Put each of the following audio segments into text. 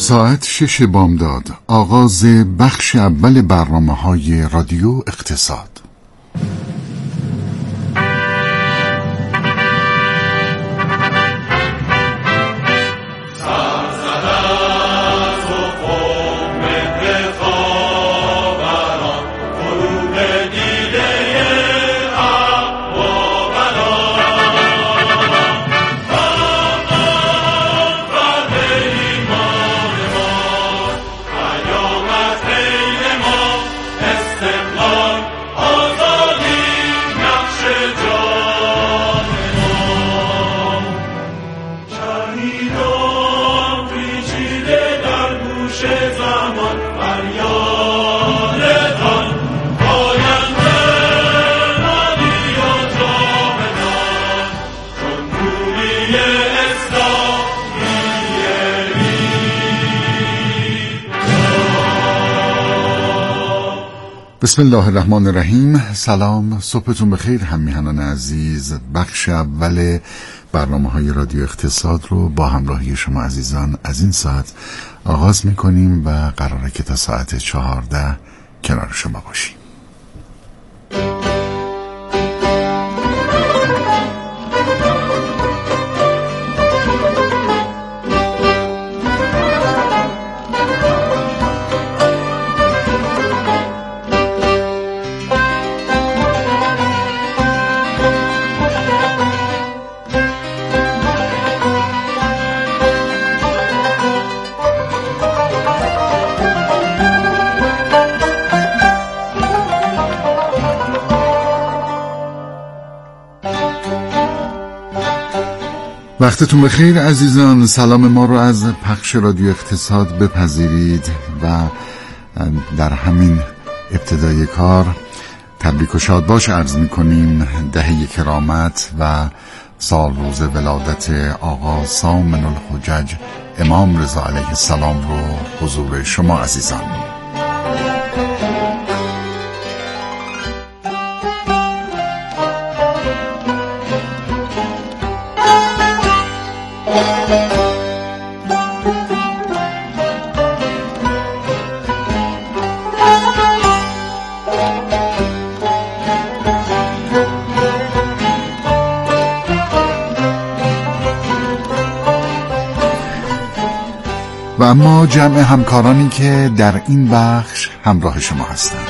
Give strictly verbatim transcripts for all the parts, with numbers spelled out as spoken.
ساعت شش بامداد، آغاز بخش اول برنامه‌های رادیو اقتصاد. بسم الله الرحمن الرحیم. سلام، صبحتون بخیر هممیهنان عزیز. بخش اول برنامه های رادیو اقتصاد رو با همراهی شما عزیزان از این ساعت آغاز میکنیم و قراره که تا ساعت چهارده کنار شما باشیم. وقتتون بخیر عزیزان. سلام ما رو از پخش رادیو اقتصاد بپذیرید و در همین ابتدای کار تبریک و شادباش عرض میکنیم. دهه کرامت و سال روز ولادت آقا سامن الحجج امام رضا علیه السلام رو حضور شما عزیزان. و اما جمع همکارانی که در این بخش همراه شما هستند: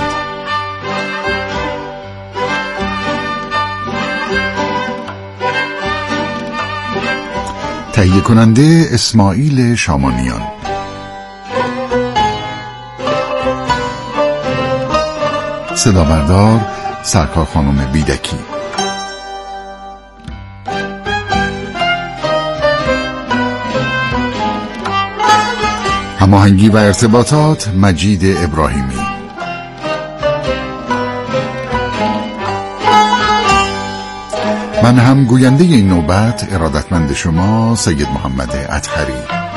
تهیه کننده اسماعیل شامانیان، صدا بردار سرکار خانم بیدکی، هماهنگی و ارتباطات مجید ابراهیمی. من هم گوینده این نوبت ارادتمند شما سید محمد اطهری.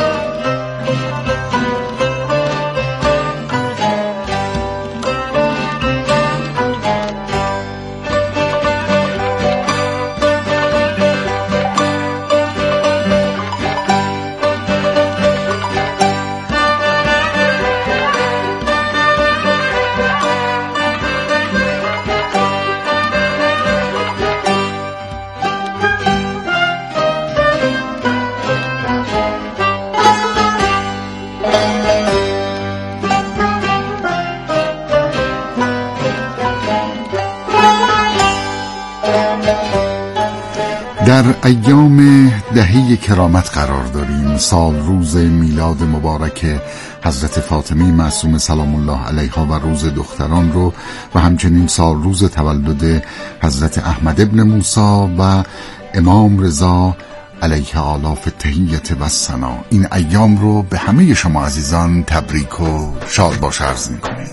در ایام دهه کرامت قرار داریم. سال روز میلاد مبارک حضرت فاطمه معصومه سلام الله علیها و روز دختران رو و همچنین سال روز تولد حضرت احمد ابن موسی و امام رضا علیه آلاف التحیة و الثنا. این ایام رو به همه شما عزیزان تبریک و شاد باش عرض می‌کنیم.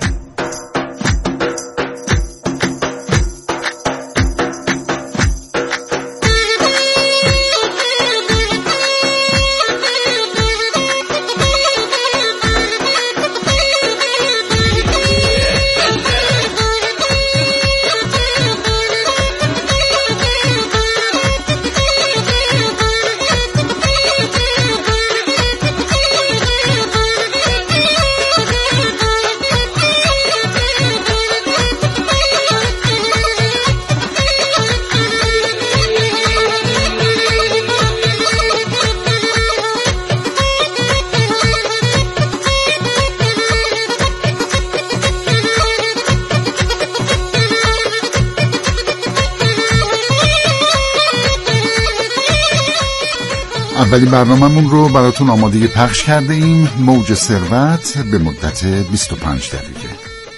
اولین برنامه‌مون رو براتون آماده پخش کرده ایم، موج ثروت به مدت بیست و پنج دقیقه.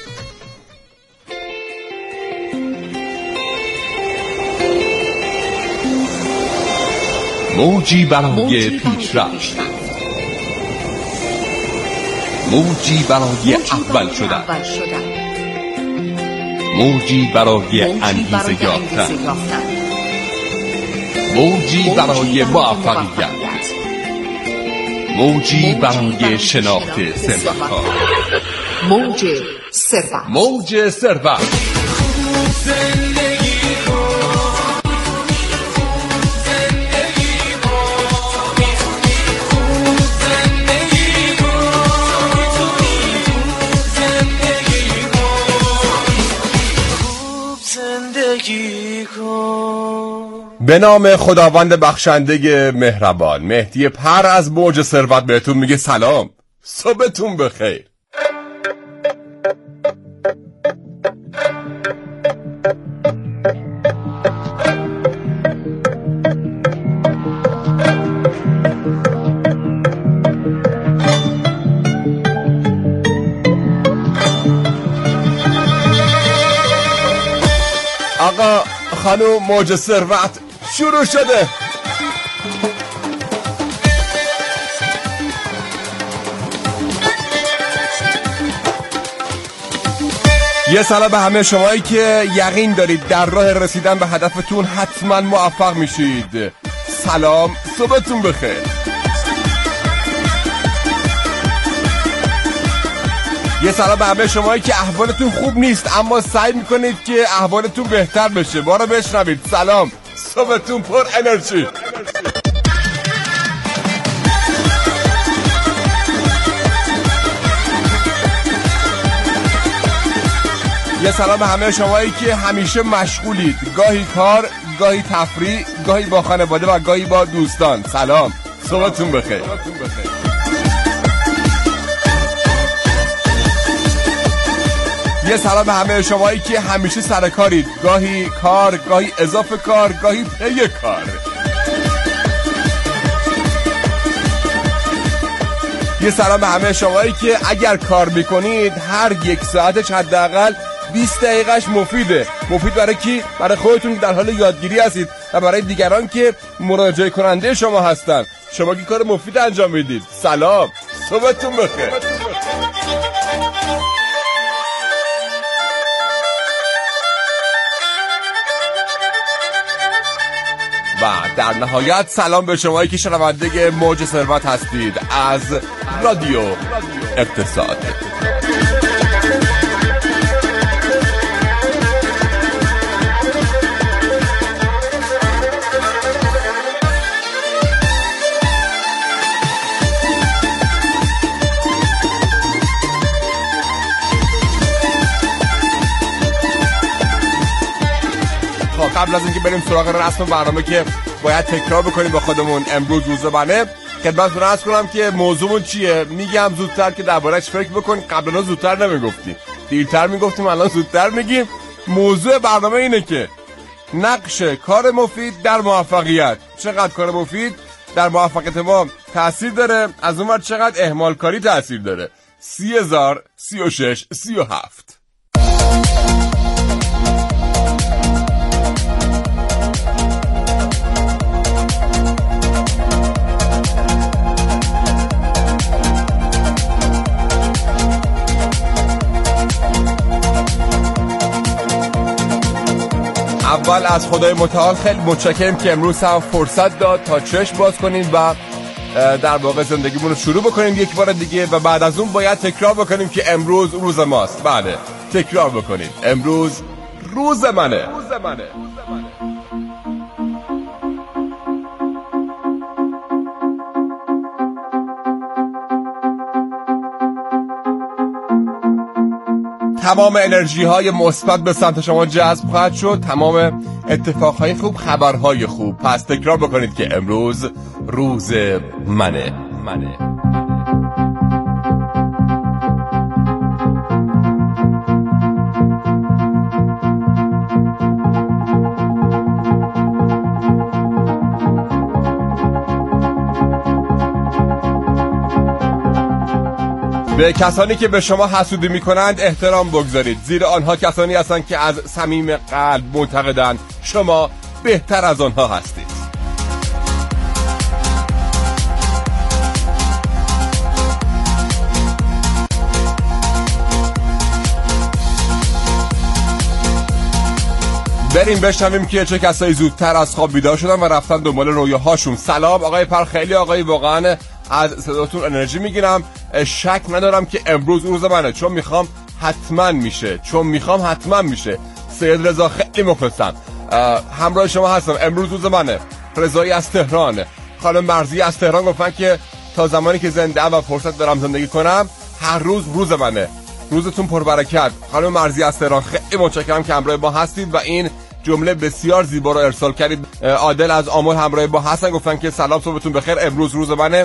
موجی برای پیشرفت، موجی برای اول شدن، موجی برای انگیزه یافتن، موجی برای موفقیت، موجی برای شناخت ثروت‌ها. موج ثروت، موج ثروت. به نام خداوند بخشنده مهربان. مهدی پر از موج ثروت بهتون میگه سلام، صبحتون بخیر. آقا خانوم، موج ثروت شروع شده. یه سلام به همه شمایی که یقین دارید در راه رسیدن به هدفتون حتما موفق میشید. سلام، صبحتون بخیر. یه سلام به همه شمایی که احوالتون خوب نیست اما سعی میکنید که احوالتون بهتر بشه. بارا بشنوید. سلام، صبحتون پر انرژی. یه سلام به همه شمایی که همیشه مشغولید، گاهی کار، گاهی تفریح، گاهی با خانواده و گاهی با دوستان. سلام، صبحتون بخیر. یه سلام به همه شمایی که همیشه سر کارید، گاهی کار، گاهی اضافه کار، گاهی پی کار. یه سلام به همه شمایی که اگر کار میکنید هر یک ساعتش حداقل بیست دقیقهش مفیده. مفید برای کی؟ برای خودتون که در حال یادگیری هستید و برای دیگران که مراجعه کننده شما هستن. شما که کار مفید انجام میدید. سلام، صبحتون بخیر. و در نهایت سلام به شمایی که شنونده موج ثروت هستید از رادیو اقتصاد. قبل از اینکه بریم سراغ رسم برنامه که باید تکرار بکنیم با خودمون، امروز روز منه، خدمتتون عرض کنم که موضوعمون چیه. میگم زودتر که درباره‌اش فکر بکنید. قبلا زودتر نمیگفتیم، دیرتر میگفتیم، الان زودتر میگیم. موضوع برنامه اینه که نقش کار مفید در موفقیت. چقدر کار مفید در موفقیت ما تأثیر داره، از اون ور چقدر اهمال کاری تأثیر داره. سی هزار سی و شش سی و هفت. اول از خدای متعال خیلی متشکرم که امروز هم فرصت داد تا چشم باز کنیم و در واقع زندگیمون رو شروع بکنیم یک بار دیگه و بعد از اون باید تکرار بکنیم که امروز روز ماست. بله، تکرار بکنیم امروز روز منه. روز منه. تمام انرژی های مثبت به سمت شما جذب خواهد شد، تمام اتفاق های خوب، خبرهای خوب. پس تکرار بکنید که امروز روز منه. منه. به کسانی که به شما حسودی میکنند احترام بگذارید، زیرا آنها کسانی هستند که از صمیم قلب معتقدند شما بهتر از آنها هستید. بریم بشنویم که چه کسایی زودتر از خواب بیدار شدن و رفتن دنبال رویاهاشون. سلام آقای پر، خیلی آقای واقعا از صداتون انرژی میگیرم. شک ندارم که امروز روز منه، چون میخوام حتما میشه چون میخوام حتما میشه. سید رضا خیلی مخلصم، همراه شما هستم. امروز روز منه. رضایی از تهران، خانم مرزی از تهران گفتن که تا زمانی که زنده و فرصت دارم زندگی کنم هر روز روز منه. روزتون پربرکت. خانم مرزی از تهران خیلی متشکرم که همراه ما هستید و این جمله بسیار زیبا رو ارسال کردید. عادل از آمل همراه با هستن، گفتن که سلام صبحتون بخیر، امروز روز منه.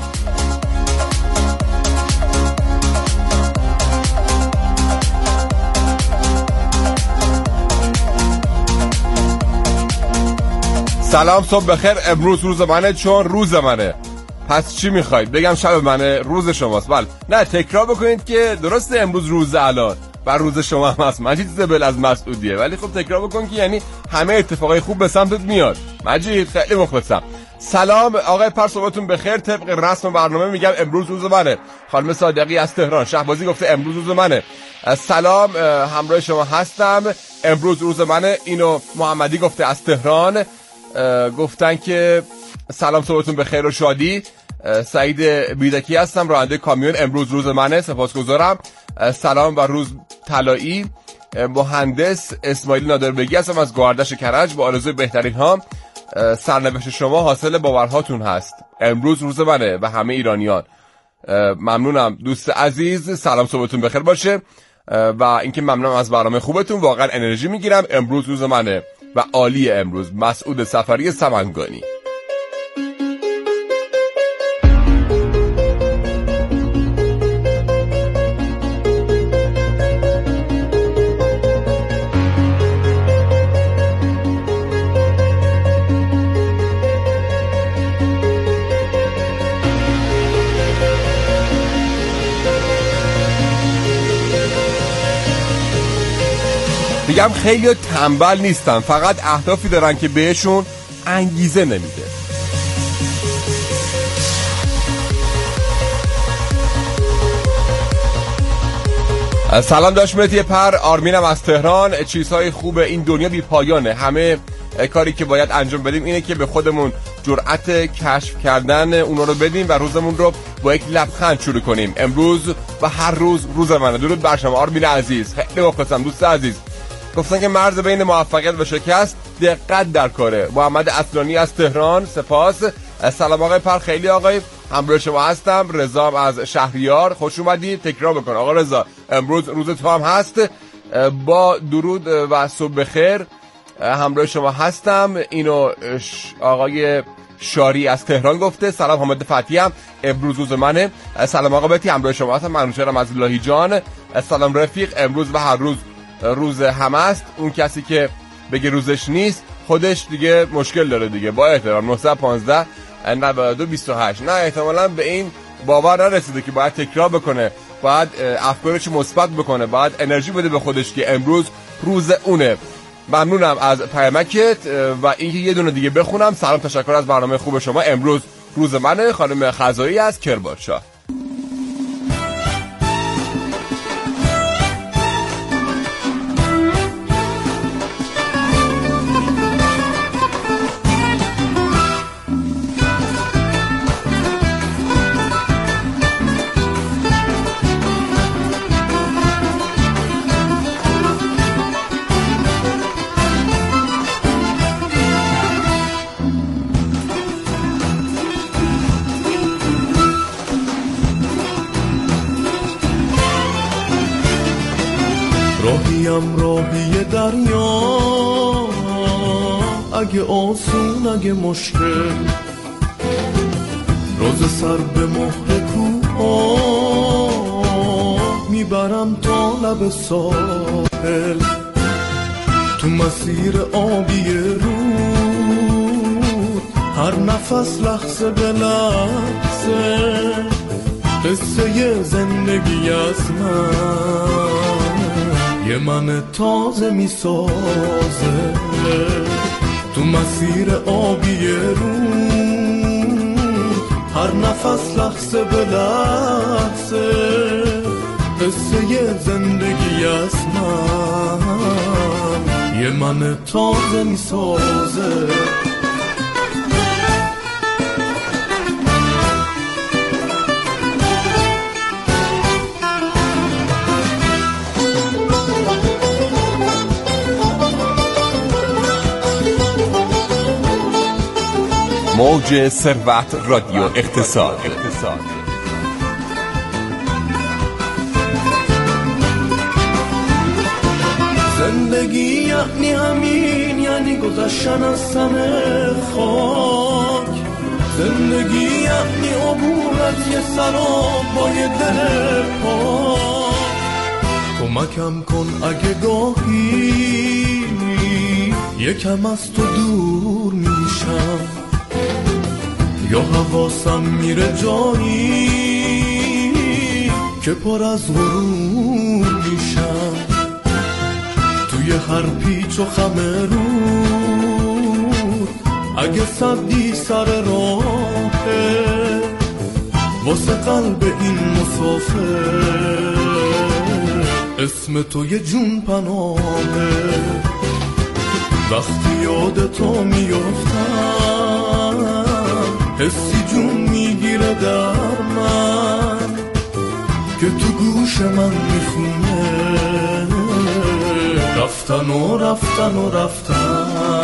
سلام صبح بخیر، امروز روز منه چون روز منه. پس چی میخواید بگم؟ شب منه، روز شماست. بله نه تکرار بکنید که درسته امروز روز الان بر روز شما هم هست. مجید زبل از مسعودیه، ولی خب تکرار بکن که یعنی همه اتفاقای خوب به سمتت میاد. مجید خیلی مخلصم. سلام آقای پر، صبحتون بخیر. طبق رسم برنامه میگم امروز روز منه. خانم صادقی از تهران، شهبازی گفته امروز روز منه. سلام همراه شما هستم، امروز روز منه. اینو محمدی گفته از تهران، گفتن که سلام صبحتون بخیر و شادی. سعید بیدکی هستم، راننده کامیون، امروز روز منه، سپاسگزارم. سلام و روز طلایی. مهندس اسماعیل نادربگی هستم از گواردش کرج، با آرزوی بهترین ها. سرنوشت شما حاصل باورهاتون هست، امروز روز منه و همه ایرانیان. ممنونم دوست عزیز، سلام صبحتون بخیر باشه و اینکه ممنونم از برنامه خوبتون، واقعا انرژی میگیرم. امروز روز منه و عالی. امروز مسعود سفری سمنگانی. میگم خیلی تنبل نیستن، فقط اهدافی دارن که بهشون انگیزه نمیده. سلام داشت مهدی پر، آرمینم از تهران. چیزهای خوب این دنیا بی پایانه. همه کاری که باید انجام بدیم اینه که به خودمون جرأت کشف کردن اونا رو بدیم و روزمون رو با یک لبخند شروع کنیم. امروز و هر روز روز منه. درود بر شما آرمین عزیز، خیلی مخلصم دوست عزیز. گفتن که مرز بین موفقیت و شکست دقت در کاره. محمد اصلانی از تهران، سپاس. سلام آقای پر، خیلی آقای همراه شما هستم. رضا از شهریار، خوش اومدید. تکرار بکن آقا رضا، امروز روز تو هم هست. با درود و صبح بخیر همراه شما هستم. اینو آقای شاری از تهران گفته. سلام حامد فتحی هم، امروز روز منه. سلام آقا بتی، همراه شما هستم. منوچهرم از لاهی جان. سلام رفیق، امروز و هر روز روز همه است. اون کسی که بگه روزش نیست خودش دیگه مشکل داره دیگه. با احترام. نه یک پنج نود و دو بیست و هشت. نه احتمالاً به این باور نرسیده که باید تکرار بکنه، باید افکارش مثبت بکنه، باید انرژی بده به خودش که امروز روز اونه. ممنونم از پیامکت و اینکه یه دونه دیگه بخونم. سلام، تشکر از برنامه خوب شما. امروز روز منه. خانم خزایی از کرمانشاه. راهیم راهی دریا، اگه آسون اگه مشکل، روز سر به مهر کوه میبرم تا لب ساحل، تو مسیر آبی رود هر نفس لحظه به لحظه قصه زندگی از من یه من تازه می سازه تو مسیر آبی رو، هر نفس لحظه به لحظه قصه زندگی از من یه من تازه می سازه. موج ثروت رادیو اقتصاد. زندگی یعنی همین، یعنی گذشتن از سن خاک. زندگی یعنی عبور از یه سراب با یه دل پاک. کمکم کن اگه گاهی یکم از تو دور میشم، یا حواسم میره جایی که پر از غرور میشم. توی هر پیچ و خم رود اگه سردی سر راهه، واسه قلب این مسافر اسم تو یه جون پناهه. وقتی یاد تو میافتم حسی جون میگیره در من که تو گوش من میخونه رفتن و رفتن و رفتن.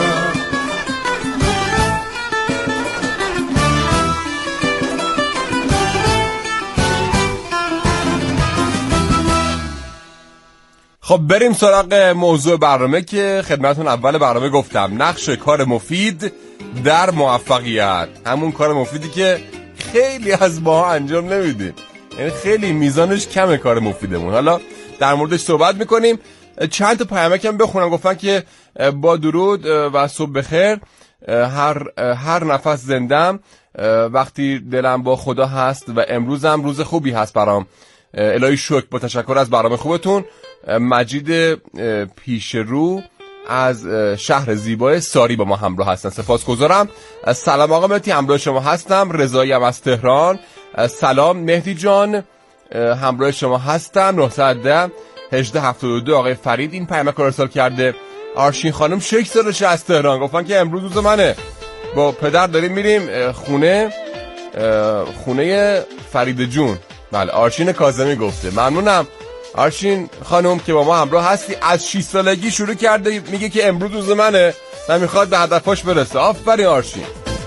خب بریم سراغ موضوع برنامه که خدمتون اول برنامه گفتم، نقش کار مفید در موفقیت. همون کار مفیدی که خیلی از ماها انجام نمیدیم، یعنی خیلی میزانش کمه کار مفیدمون. حالا در موردش صحبت میکنیم. چند تا پیامکم بخونم. گفتن که با درود و صبح بخیر، هر هر نفس زندم وقتی دلم با خدا هست و امروزم روز خوبی هست برام. الهی شکر، با تشکر از برنامه خوبتون. مجید پیش رو از شهر زیبای ساری با ما همراه هستن، سپاسگزارم. سلام آقا مهدی، همراه شما هستم. رضایی هم از تهران. سلام مهدی جان، همراه شما هستم. نهصد و ده هجده هفتاد و دو آقای فرید این پیامک رو ارسال کرده. آرشین خانم شش سالشه از تهران، گفتن که امروز روز منه، با پدر داریم میریم خونه خونه فرید جون. بله آرشین کاظمی گفته. ممنونم آرشین خانم که با ما همراه هستی. از شش سالگی شروع کرده میگه که امروز روز منه و میخواد به هدفش برسه. آفرین آرشین.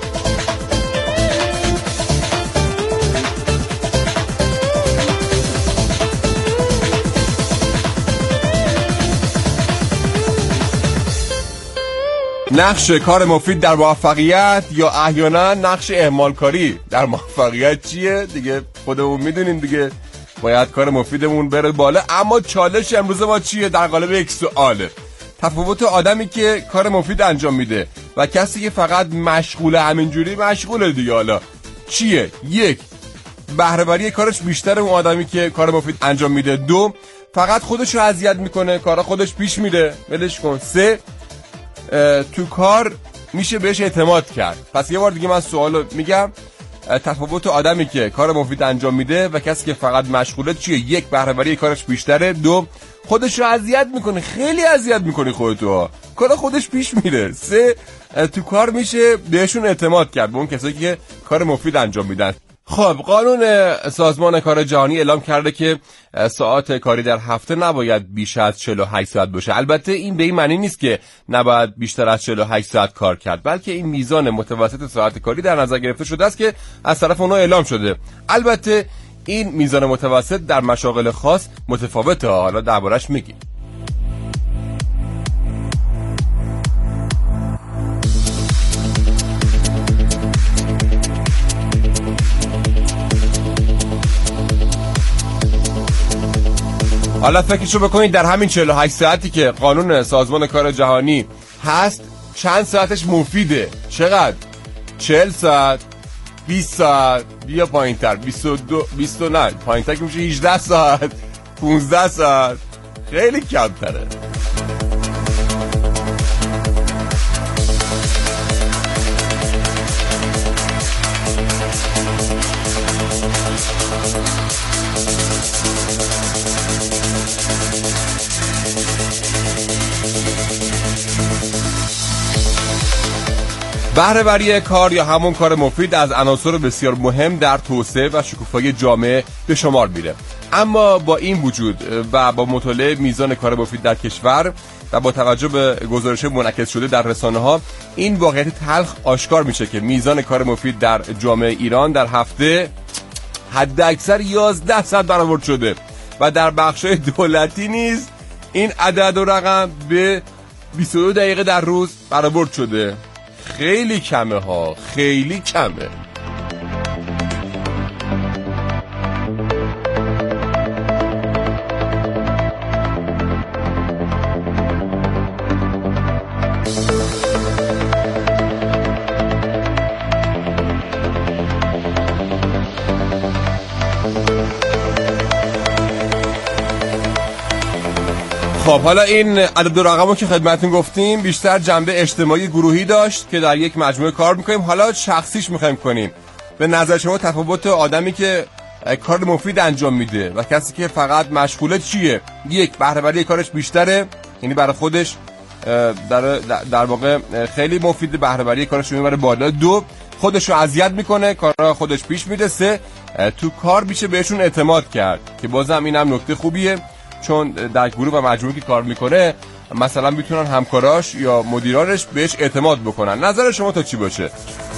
نقش کار مفید در موفقیت یا احیانا نقش اهمال کاری در موفقیت چیه دیگه خودمون میدونیم دیگه. باید کار مفیدمون بره بالا. اما چالش امروز ما چیه؟ در قالب یک سواله. تفاوت آدمی که کار مفید انجام میده و کسی که فقط مشغوله، همینجوری مشغوله دیگه. حالا چیه؟ یک، بهره‌وری کارش بیشتره اون آدمی که کار مفید انجام میده. دو، فقط خودش رو اذیت میکنه، کارا خودش پیش میره، ولش کن. سه، تو کار میشه بهش اعتماد کرد. پس یه بار دیگه من سوالو میگم، تفاوت آدمی که کار مفید انجام میده و کسی که فقط مشغوله چیه؟ یک، بهره‌وری کارش بیشتره. دو، خودش رو اذیت میکنه، خیلی اذیت میکنی خودتو، کار خودش پیش میره. سه، تو کار میشه بهشون اعتماد کرد، به اون کسایی که کار مفید انجام میدن. خب قانون سازمان کار جهانی اعلام کرده که ساعات کاری در هفته نباید بیش از چهل و هشت ساعت باشه. البته این به این معنی نیست که نباید بیشتر از چهل و هشت ساعت کار کرد، بلکه این میزان متوسط ساعت کاری در نظر گرفته شده است که از طرف اونها اعلام شده. البته این میزان متوسط در مشاغل خاص متفاوته، حالا دربارش میگیم. حالا فکرشو بکنید در همین چهل و هشت ساعتی که قانون سازمان کار جهانی هست چند ساعتش مفیده؟ چقدر؟ چهل ساعت، بیست ساعت، بیا پایین تر، بیست و دو بیست نه پایین تر که میشه هجده ساعت، پانزده ساعت، خیلی کمتره. بهره وری کار یا همون کار مفید از عناصر بسیار مهم در توسعه و شکوفایی جامعه به شمار میره. اما با این وجود و با مطالعه میزان کار مفید در کشور و با توجه به گزارش منعکس شده در رسانه ها، این واقعیت تلخ آشکار میشه که میزان کار مفید در جامعه ایران در هفته حد اکثر یازده ساعت برآورد شده و در بخشای دولتی نیز این عدد و رقم به بیست و دو دقیقه در روز برآورد شده. خیلی کمه ها، خیلی کمه. خب حالا این عدد و رقمو که خدمتتون گفتیم بیشتر جنبه اجتماعی گروهی داشت که در یک مجموعه کار میکنیم. حالا شخصیش میخوایم کنیم. به نظر شما تفاوت آدمی که کار مفید انجام میده و کسی که فقط مشغوله چیه؟ یک، بهره وری کارش بیشتره، یعنی برای خودش در در واقع خیلی مفیده، بهره وری کارش میبره بالا. دو، خودش رو اذیت میکنه، کارا خودش پیش میره. سه، تو کار میشه بهشون اعتماد کرد که بازم اینم نکته خوبیه، چون در گروه و مجموعه که کار میکنه مثلا میتونن همکاراش یا مدیرانش بهش اعتماد بکنن. نظر شما تا چی باشه؟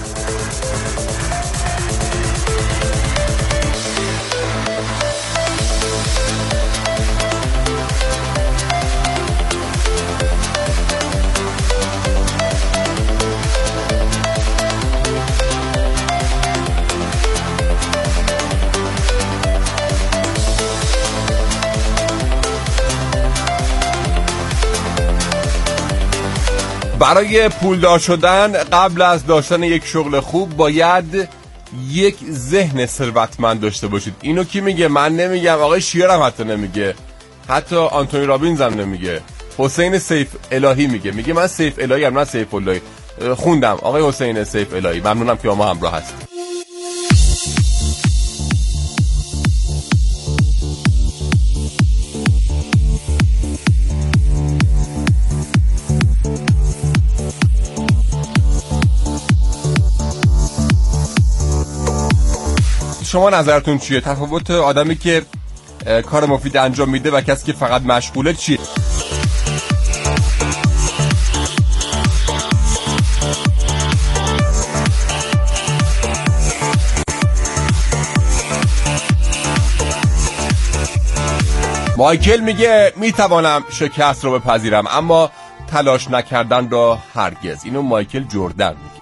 برای پولدار شدن قبل از داشتن یک شغل خوب باید یک ذهن ثروتمند داشته باشید. اینو کی میگه؟ من نمیگم، آقای شیرم حتی نمیگه، حتی آنتونی رابینز هم نمیگه، حسین سیف الهی میگه. میگه من سیف الهی هم، نه سیف الهی. خوندم آقای حسین سیف الهی، ممنونم که ما همراه هستید. شما نظرتون چیه؟ تفاوت آدمی که کار مفید انجام میده و کسی که فقط مشغوله چیه؟ مایکل میگه میتوانم شکست رو بپذیرم اما تلاش نکردن را هرگز. اینو مایکل جردن میگه.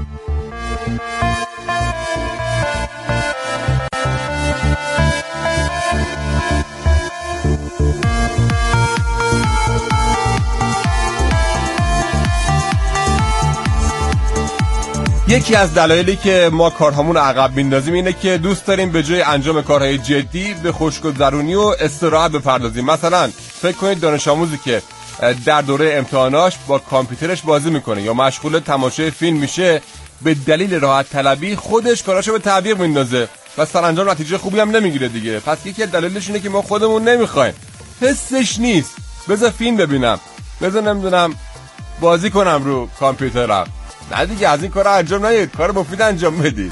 یکی از دلایلی که ما کارهامون رو عقب میندازیم اینه که دوست داریم به جای انجام کارهای جدی به خوشگذرونی و استراحت بپردازیم. مثلا فکر کنید دانش آموزی که در دوره امتحاناش با کامپیوترش بازی میکنه یا مشغول تماشای فیلم میشه، به دلیل راحت طلبی خودش کاراشو به تعویق میندازه و سرانجام نتیجه خوبی هم نمیگیره دیگه. پس یکی از دلایلش اینه که ما خودمون نمیخوایم، حسش نیست، بذار فیلم ببینم، بذار نمیدونم بازی کنم رو کامپیوترم. نه دیگه، از این کارا انجام ندید، کار مفید انجام بدید.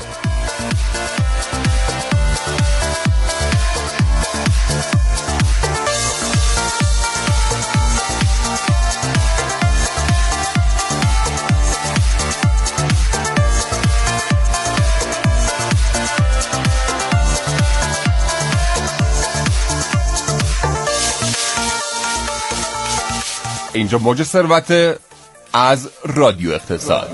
اینجا موج ثروت از رادیو اقتصاد.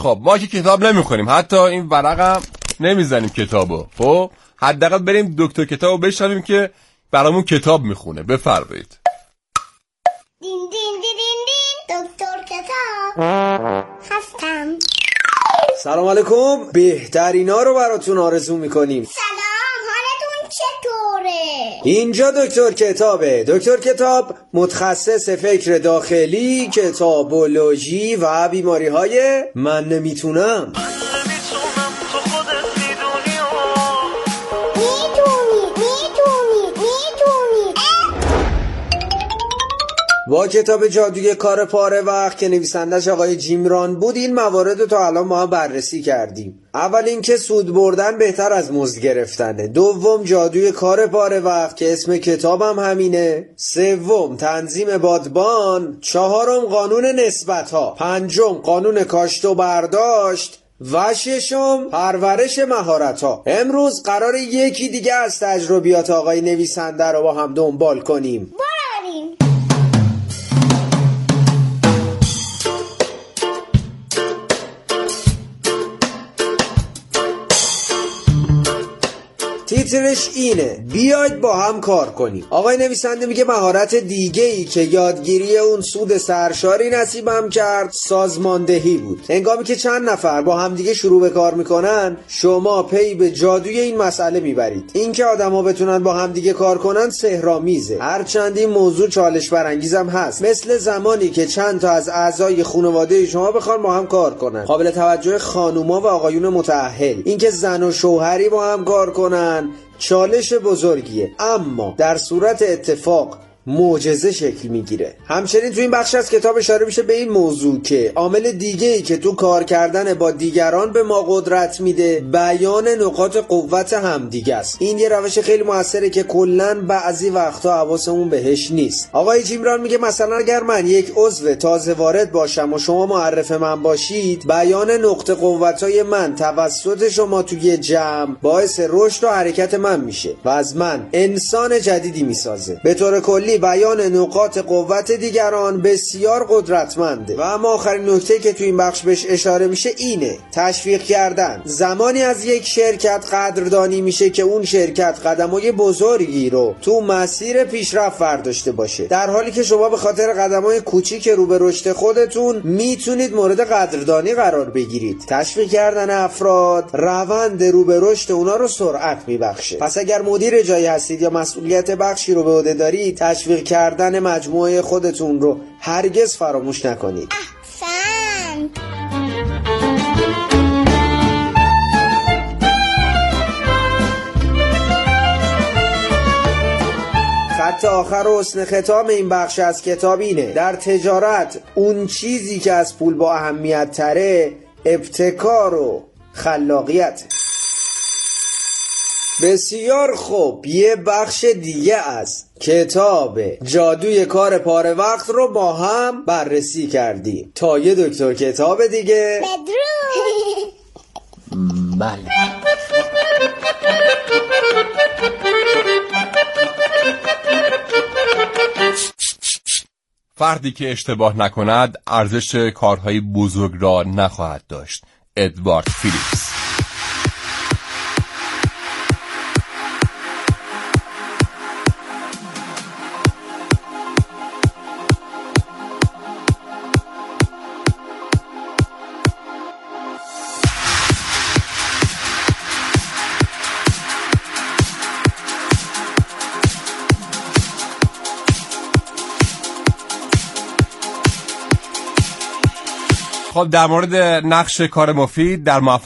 خب ما که کتاب نمیخونیم، حتی این ورقم نمیزنیم کتابو، خب حداقل بریم دکتر کتابو بشنویم که برامون کتاب میخونه. بفرمایید. دین دین دین دین دکتر کتاب هستم. سلام علیکم، بهترینا رو براتون آرزو میکنیم. سلام، حالتون چطوره؟ اینجا دکتر کتابه. دکتر کتاب متخصص فکر داخلی، کتابولوژی و بیماری های من نمیتونم. با کتاب جادوی کار پاره وقت که نویسندش آقای جیمران بود این موارد رو تا الان ما هم بررسی کردیم. اول اینکه سود بردن بهتر از مزد گرفتنه. دوم جادوی کار پاره وقت که اسم کتابم همینه. سوم تنظیم بادبان. چهارم قانون نسبت‌ها. پنجم قانون کاشت و برداشت. و ششم پرورش مهارت‌ها. امروز قرار یکی دیگه از تجربیات آقای نویسنده رو با هم دنبال کنیم. بریم. تیترش اینه: بیاید با هم کار کنیم. آقای نویسنده میگه مهارت دیگه ای که یادگیری اون سود سرشاری نصیبم کرد سازماندهی بود. هنگامی که چند نفر با هم دیگه شروع به کار میکنن شما پی به جادوی این مسئله میبرید. اینکه آدما بتونن با هم دیگه کار کنن سحرآمیزه، هرچند این موضوع چالش برانگیزم هست. مثل زمانی که چند تا از اعضای خانواده شما بخوان با هم کار کنن. قابل توجه خانوما و آقایون متأهل، اینکه زن و شوهری با هم کار کنن چالش بزرگیه، اما در صورت اتفاق معجزه شکل میگیره. همچنین تو این بخش از کتاب اشاره میشه به این موضوع که عامل دیگه‌ای که تو کار کردن با دیگران به ما قدرت میده بیان نقاط قوت همدیگه است. این یه روش خیلی موثره که کلاً بعضی وقتا حواسمون بهش نیست. آقای جیمران میگه مثلا اگر من یک عضو تازه وارد باشم و شما معرف من باشید، بیان نقطه قوتای من توسط شما توی جمع باعث رشد و حرکت من میشه و از من انسان جدیدی میسازه. به طور کلی بیان نقاط قوت دیگران بسیار قدرتمنده. و اما آخرین نکته که تو این بخش بهش اشاره میشه اینه: تشویق کردن. زمانی از یک شرکت قدردانی میشه که اون شرکت قدمای بزرگی رو تو مسیر پیشرفت برداشته باشه، در حالی که شما به خاطر قدمای کوچیک رو به رشد خودتون میتونید مورد قدردانی قرار بگیرید. تشویق کردن افراد روند رو به رشد اونا رو سرعت میبخشه. پس اگر مدیر جایی هستید یا مسئولیت بخشی رو به عهده دارید، تشویق کردن مجموعه خودتون رو هرگز فراموش نکنید. احسن. خط آخر و حسن ختام این بخش از کتاب اینه: در تجارت اون چیزی که از پول با اهمیت تره ابتکار و خلاقیت. بسیار خوب، یه بخش دیگه از کتاب جادوی کار پاره وقت رو با هم بررسی کردیم. تا یه دکتر کتاب دیگه. بدرود. بله. فردی که اشتباه نکند ارزش کارهای بزرگ را نخواهد داشت. ادوارد فیلیپس. خب در مورد نقش کار مفید در موفقیت